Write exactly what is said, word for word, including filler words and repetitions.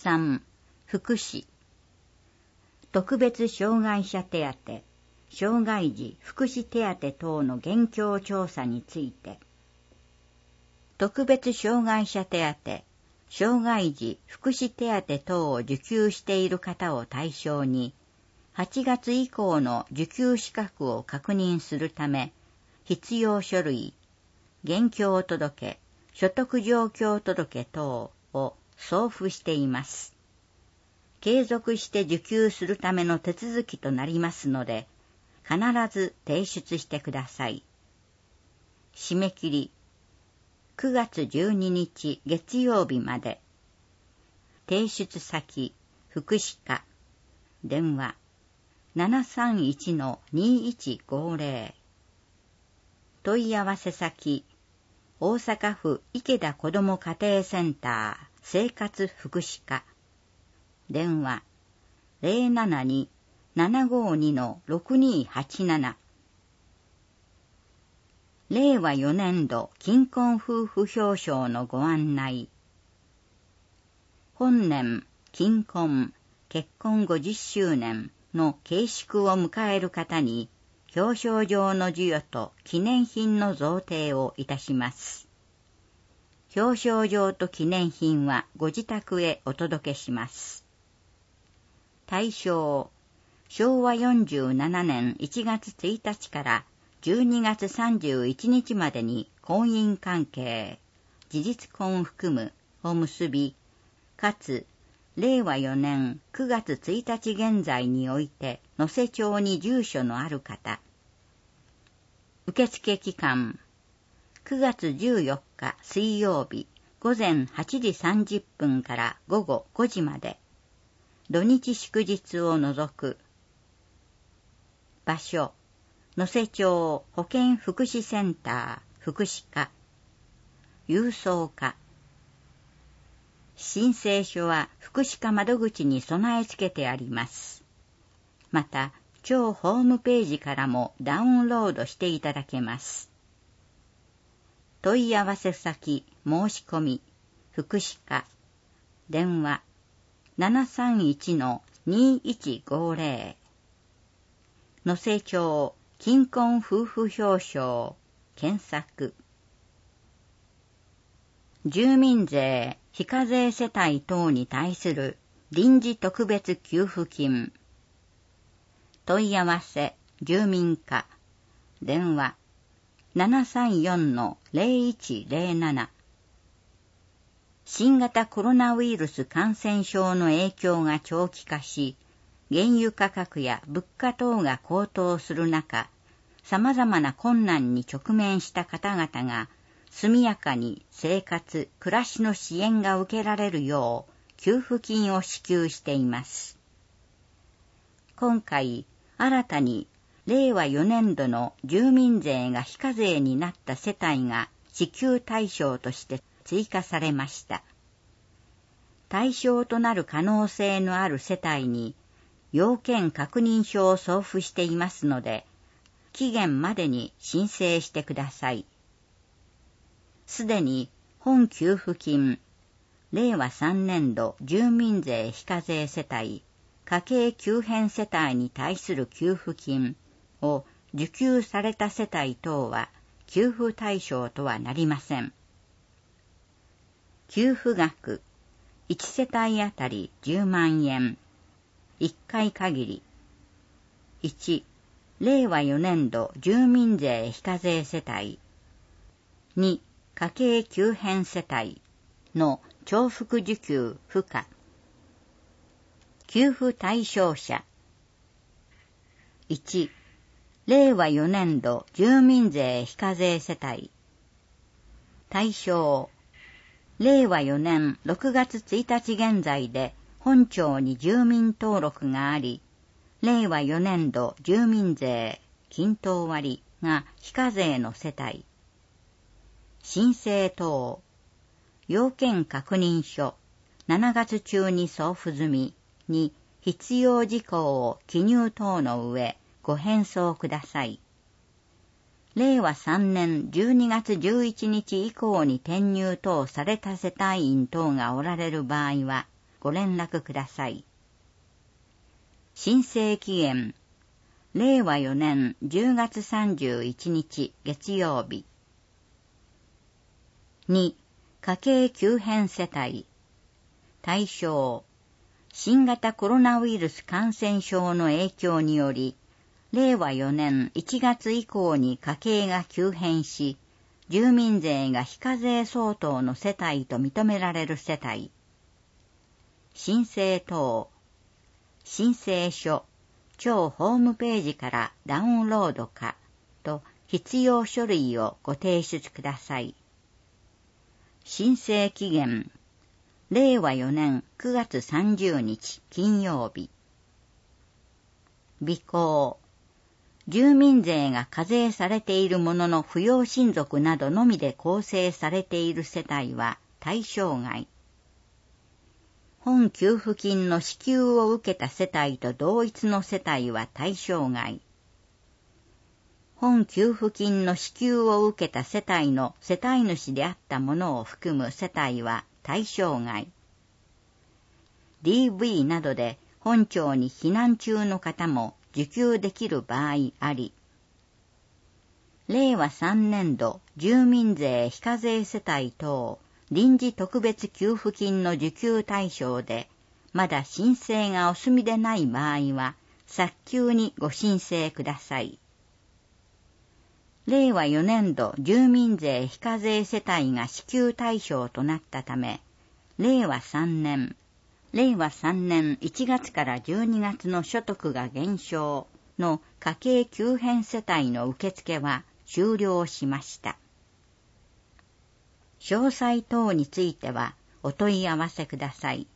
産、福祉、特別障害者手当、障害児福祉手当等の現況調査について、特別障害者手当、障害児福祉手当等を受給している方を対象に、はちがつ以降の受給資格を確認するため、必要書類、現況届、所得状況届等を送付しています。継続して受給するための手続きとなりますので、必ず提出してください。締め切り、くがつじゅうににち月曜日まで。提出先、福祉課。電話、ななさんいちのにいちごぜろ。問い合わせ先、大阪府池田子ども家庭センター生活福祉課。電話、ゼロななに ななごに ろくにはちなな。れいわよねんど金婚夫婦表彰のご案内。本年、金婚、結婚ごじゅっしゅうねんの慶祝を迎える方に、表彰状の授与と記念品の贈呈をいたします。表彰状と記念品はご自宅へお届けします。対象、しょうわよんじゅうななねんいちがつついたちからじゅうにがつさんじゅういちにちまでに婚姻関係、事実婚含むを結び、かつ、れいわよねんくがつついたち現在において能勢町に住所のある方。受付期間、くがつじゅうよっか水曜日ごぜんはちじさんじゅっぷんからごごごじまで。土日祝日を除く。場所、能勢町保健福祉センター福祉課。郵送課。申請書は福祉課窓口に備え付けてあります。また、町ホームページからもダウンロードしていただけます。問い合わせ先、申し込み、福祉課。電話、ななさんいちのにいちごぜろ。能勢町金婚夫婦表彰、検索。住民税、非課税世帯等に対する臨時特別給付金。問い合わせ、住民課。電話、ななさんよんのぜろいちぜろなな。新型コロナウイルス感染症の影響が長期化し、原油価格や物価等が高騰する中、様々な困難に直面した方々が、速やかに生活、暮らしの支援が受けられるよう、給付金を支給しています。今回、新たに、れいわよねんどの住民税が非課税になった世帯が支給対象として追加されました。対象となる可能性のある世帯に、要件確認書を送付していますので、期限までに申請してください。すでに本給付金、れいわさんねんど住民税非課税世帯、家計急変世帯に対する給付金を受給された世帯等は給付対象とはなりません。給付額、いちせたいあたりじゅうまんえん、いっかい限り。いち、れいわよねんど住民税非課税世帯。に、家計急変世帯の重複受給不可。給付対象者。いち、れいわよねんど住民税非課税世帯。対象。れいわよねんろくがつついたち現在で本町に住民登録があり、れいわよねんど住民税均等割が非課税の世帯。申請等。要件確認書、しちがつ中に送付済みに必要事項を記入等の上ご返送ください。れいわさんねんじゅうにがつじゅういちにち以降に転入等された世帯員等がおられる場合は、 ご連絡ください。申請期限、れいわよねんじゅうがつさんじゅういちにち月曜日。に、家計急変世帯。対象、新型コロナウイルス感染症の影響により、れいわよねんいちがつ以降に家計が急変し、住民税が非課税相当の世帯と認められる世帯。申請等、申請書、庁ホームページからダウンロードかと必要書類をご提出ください。申請期限、れいわよねんくがつさんじゅうにち金曜日。備考、住民税が課税されているものの扶養親族などのみで構成されている世帯は対象外。本給付金の支給を受けた世帯と同一の世帯は対象外。本給付金の支給を受けた世帯の世帯主であったものを含む世帯は対象外。ディーブイ などで本庁に避難中の方も受給できる場合あり。れいわさんねんど住民税非課税世帯等臨時特別給付金の受給対象で、まだ申請がお済みでない場合は、早急にご申請ください。れいわよねんど住民税非課税世帯が支給対象となったため、れいわさんねん、れいわさんねんいちがつからじゅうにがつの所得が減少の家計急変世帯の受付は終了しました。詳細等についてはお問い合わせください。